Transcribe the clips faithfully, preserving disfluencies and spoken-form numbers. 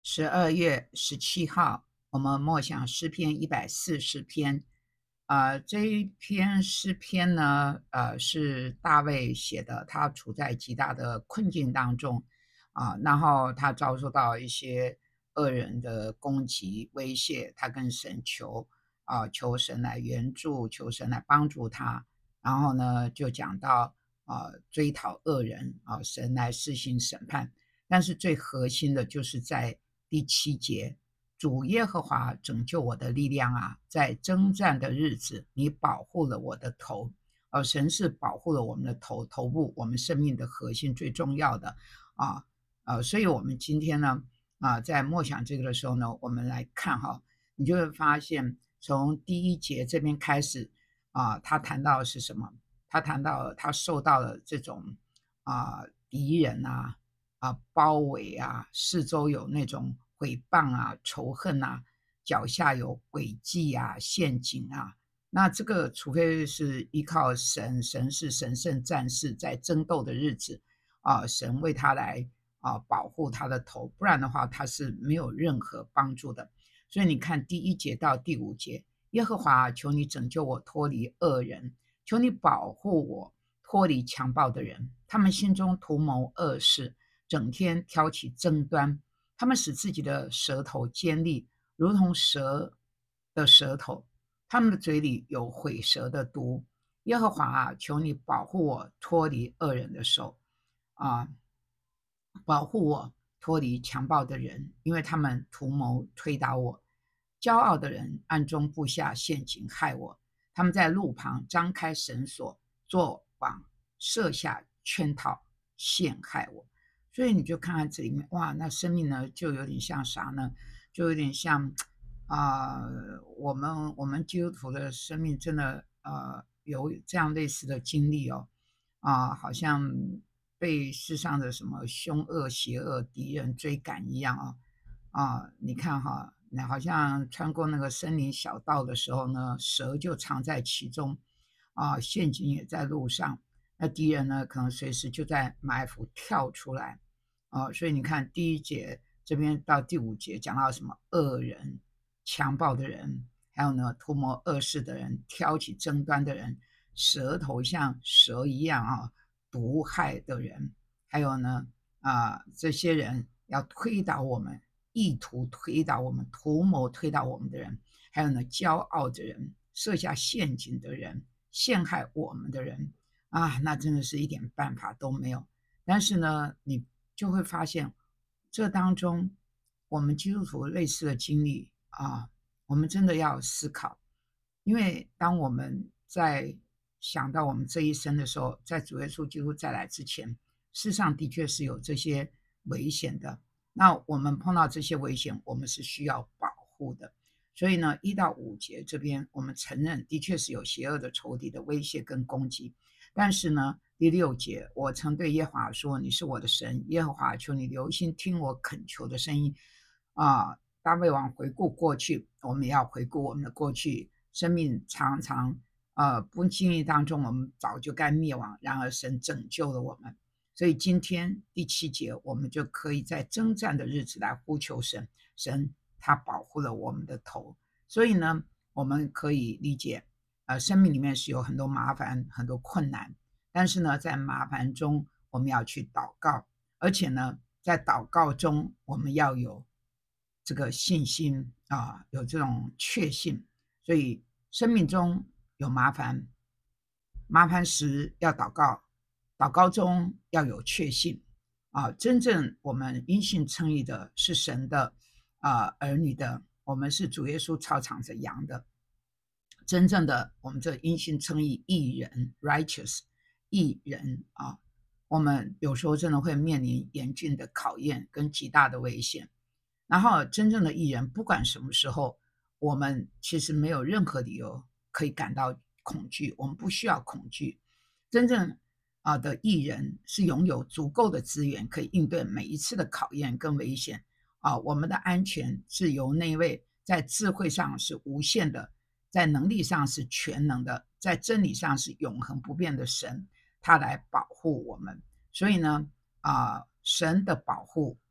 十二月十七号，我们默想诗篇一百四十篇。啊、这一篇诗篇呢，呃，是大卫写的，他处在极大的困境当中啊、然后他遭受到一些恶人的攻击、威胁，他跟神求啊、求神来援助，求神来帮助他。然后呢，就讲到啊、追讨恶人啊、神来施行审判。但是最核心的就是在第七节，主耶和华拯救我的力量啊，在征战的日子，你保护了我的头。呃，神是保护了我们的头头部，我们生命的核心最重要的啊。呃，所以我们今天呢，啊，在默想这个的时候呢，我们来看哈，你就会发现从第一节这边开始啊，他谈到的是什么？他谈到他受到了这种啊敌人啊啊包围啊，四周有那种诽谤啊、仇恨啊，脚下有诡计啊、陷阱啊。那这个除非是依靠神，神是神圣战士，在争斗的日子啊，神为他来啊保护他的头，不然的话他是没有任何帮助的。所以你看第一节到第五节，耶和华求你拯救我脱离恶人，求你保护我脱离强暴的人，他们心中图谋恶事，整天挑起争端，他们使自己的舌头尖利，如同蛇的舌头，他们的嘴里有毁舌的毒。耶和华啊，求你保护我脱离恶人的手啊，保护我脱离强暴的人，因为他们图谋推倒我。骄傲的人暗中布下陷阱害我，他们在路旁张开绳索，做网设下圈套，陷害我。所以你就看看这里面，哇，那生命呢，就有点像啥呢？就有点像啊、呃我们我们基督徒的生命真的呃有这样类似的经历哦。啊、好像被世上的什么凶恶、邪恶敌人追赶一样啊。啊，你看哈，那好像穿过那个森林小道的时候呢，蛇就藏在其中，啊，陷阱也在路上，那敌人呢，可能随时就在埋伏跳出来。啊，所以你看第一节这边到第五节讲到什么恶人、强暴的人，还有呢图谋恶事的人、挑起争端的人、舌头像蛇一样啊毒害的人，还有呢啊这些人要推倒我们，意图推倒我们、图谋推倒我们的人，还有呢骄傲的人、设下陷阱的人、陷害我们的人啊，那真的是一点办法都没有。但是呢，你就会发现，这当中我们基督徒类似的经历啊，我们真的要思考。因为当我们在想到我们这一生的时候，在主耶稣基督再来之前，世上的确是有这些危险的。那我们碰到这些危险，我们是需要保护的。所以呢，一到五节这边，我们承认的确是有邪恶的仇敌的威胁跟攻击。但是呢，第六节，我曾对耶和华说：“你是我的神，耶和华，求你留心听我恳求的声音。”啊，大卫王回顾过去，我们也要回顾我们的过去，生命常常呃不经意当中，我们早就该灭亡，然而神拯救了我们。所以今天第七节，我们就可以在征战的日子来呼求神，神他保护了我们的头。所以呢，我们可以理解，呃，生命里面是有很多麻烦、很多困难，但是呢，在麻烦中我们要去祷告，而且呢，在祷告中我们要有这个信心啊，有这种确信。所以生命中有麻烦，麻烦时要祷告，祷告中要有确信啊。真正我们因信称义的是神的啊儿女的，我们是主耶稣操场着羊的。真正的我们这因信称义义人 righteous 义人啊，我们有时候真的会面临严峻的考验跟极大的危险。然后真正的艺人，不管什么时候，我们其实没有任何理由可以感到恐惧，我们不需要恐惧。真正啊的艺人是拥有足够的资源，可以应对每一次的考验跟危险啊。我们的安全是由那位在智慧上是无限的，在能力上是全能的，在真理上是永恒不变的神，他来保护我们。所以呢，啊，神的保护。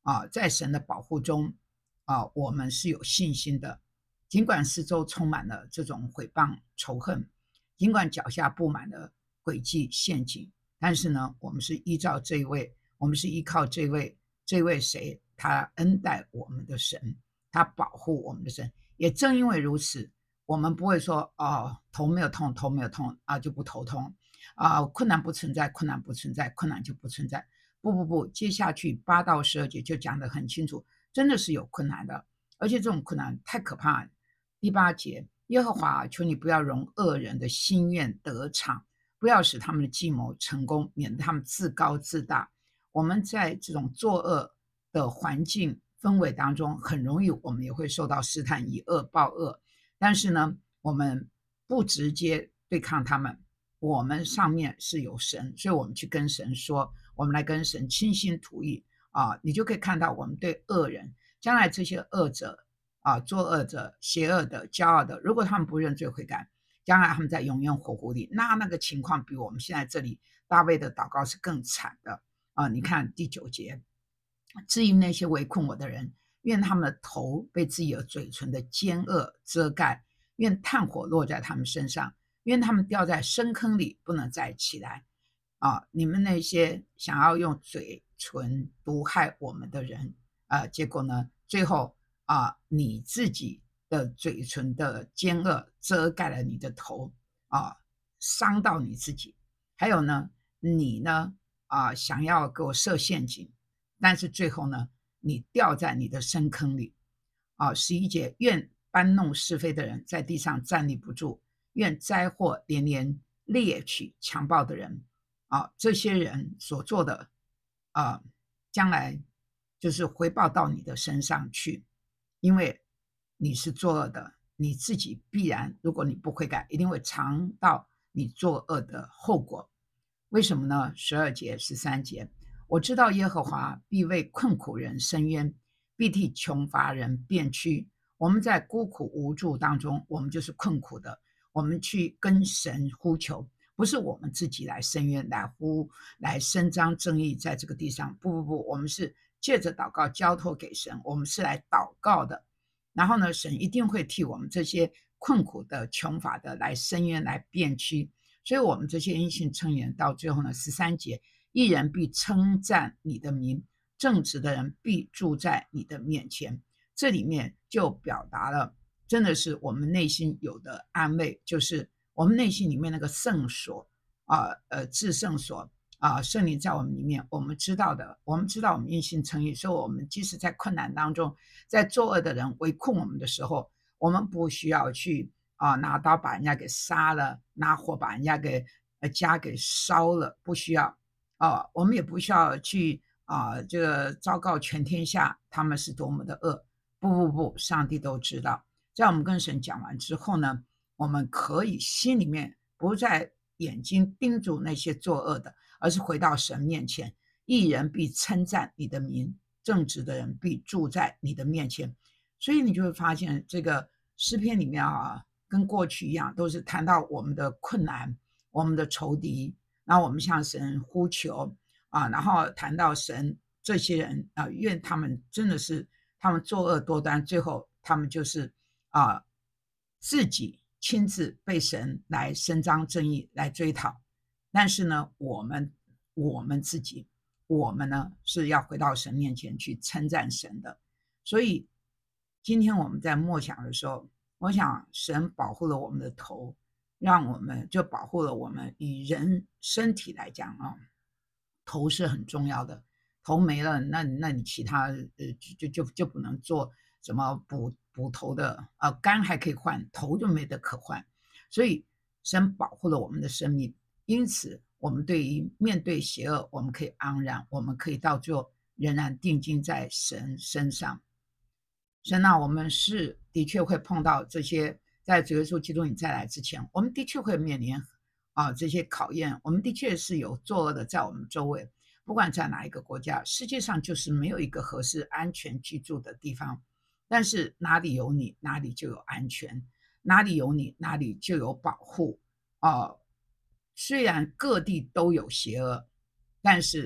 啊，在神的保护中啊，我们是有信心的。尽管四周充满了这种毁谤仇恨，尽管脚下布满了诡计陷阱，但是呢，我们是依照这一位，我们是依靠这位这位谁，他恩待我们的神，他保护我们的神。也正因为如此，我们不会说哦，头没有痛，头没有痛啊就不头痛啊，困难不存在，困难不存在，困难就不存在。不不不，接下去八到十二节就讲得很清楚，真的是有困难的，而且这种困难太可怕了。第八节，耶和华，求你不要容恶人的心愿得逞，不要使他们的计谋成功，免得他们自高自大。我们在这种作恶的环境氛围当中，很容易我们也会受到试探，以恶报恶。但是呢，我们不直接对抗他们，我们上面是有神，所以我们去跟神说，我们来跟神倾心吐意啊，你就可以看到我们对恶人，将来这些恶者啊，作恶者、邪恶的、骄傲的，如果他们不认罪悔改，将来他们在永远火湖里，那那个情况比我们现在这里大卫的祷告是更惨的啊！你看第九节，至于那些围困我的人，愿他们的头被自己的嘴唇的奸恶遮盖，愿炭火落在他们身上，愿他们掉在深坑里，不能再起来。啊！你们那些想要用嘴唇毒害我们的人，啊，结果呢，最后啊，你自己的嘴唇的奸恶遮盖了你的头，啊，伤到你自己。还有呢，你呢，啊，想要给我设陷阱，但是最后呢，你掉在你的深坑里。啊，十一节，愿搬弄是非的人在地上站立不住，愿灾祸连连猎取强暴的人。啊，这些人所做的啊，将来就是回报到你的身上去，因为你是作恶的，你自己必然，如果你不悔改，一定会尝到你作恶的后果。为什么呢？十二节、十三节，我知道耶和华必为困苦人伸冤，必替穷乏人辩屈。我们在孤苦无助当中，我们就是困苦的，我们去跟神呼求。不是我们自己来伸冤、来呼、来伸张正义，在这个地上，不不不，我们是借着祷告交托给神，我们是来祷告的。然后呢，神一定会替我们这些困苦的、穷乏的来伸冤、来辩屈。所以，我们这些因信称义人，到最后呢，十三节，义人必称赞你的名，正直的人必住在你的面前。这里面就表达了，真的是我们内心有的安慰，就是我们内心里面那个圣所啊，呃，至圣所啊，圣灵在我们里面，我们知道的，我们知道我们因信称义，所以我们即使在困难当中，在作恶的人围困我们的时候，我们不需要去啊拿刀把人家给杀了，拿火把人家给呃家给烧了，不需要啊，我们也不需要去啊这个昭告全天下他们是多么的恶，不不不，上帝都知道。在我们跟神讲完之后呢，我们可以心里面不再眼睛盯住那些作恶的，而是回到神面前。义人必称赞你的名，正直的人必住在你的面前。所以你就会发现，这个诗篇里面啊，跟过去一样，都是谈到我们的困难、我们的仇敌，然后我们向神呼求啊，然后谈到神这些人啊，愿他们真的是他们作恶多端，最后他们就是啊自己亲自被神来伸张正义来追讨。但是呢，我们我们自己，我们呢是要回到神面前去称赞神的。所以今天我们在默想的时候，我想神保护了我们的头，让我们就保护了我们。以人身体来讲啊，头是很重要的，头没了，那那你其他呃就就就不能做什么补补头的啊，肝还可以换，头就没得可换。所以神保护了我们的生命，因此我们对于面对邪恶，我们可以安然，我们可以到最后仍然定睛在神身上。神啊，我们是的确会碰到这些，在主耶稣基督你再来之前，我们的确会面临啊这些考验，我们的确是有作恶的在我们周围，不管在哪一个国家，世界上就是没有一个合适安全居住的地方。但是哪里有你，哪里就有安全；哪里有你，哪里就有保护。哦、虽然各地都有邪恶，但是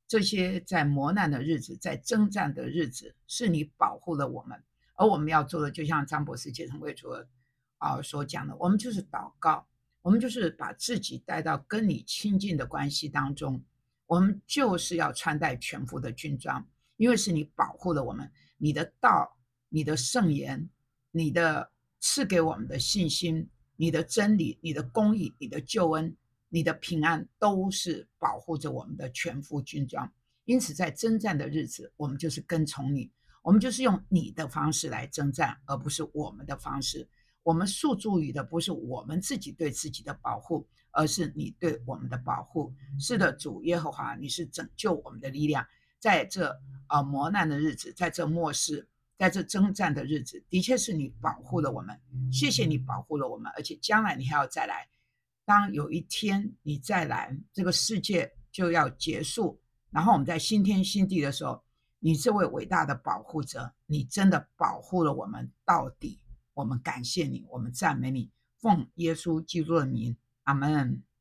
这些在磨难的日子，在征战的日子，是你保护了我们。而我们要做的，就像张博士接成会所啊所讲的，我们就是祷告，我们就是把自己带到跟你亲近的关系当中，我们就是要穿戴全副的军装，因为是你保护了我们，你的道、你的圣言、你的赐给我们的信心、你的真理、你的公义、你的救恩、你的平安，都是保护着我们的全副军装。因此，在征战的日子，我们就是跟从你，我们就是用你的方式来征战，而不是我们的方式。我们诉诸于的不是我们自己对自己的保护，而是你对我们的保护。是的，主耶和华，你是拯救我们的力量。在这呃磨难的日子，在这末世，在这征战的日子，的确是你保护了我们。谢谢你保护了我们，而且将来你还要再来。当有一天你再来，这个世界就要结束，然后我们在新天新地的时候，你这位伟大的保护者，你真的保护了我们到底。我们感谢你，我们赞美你，奉耶稣基督的名，阿门。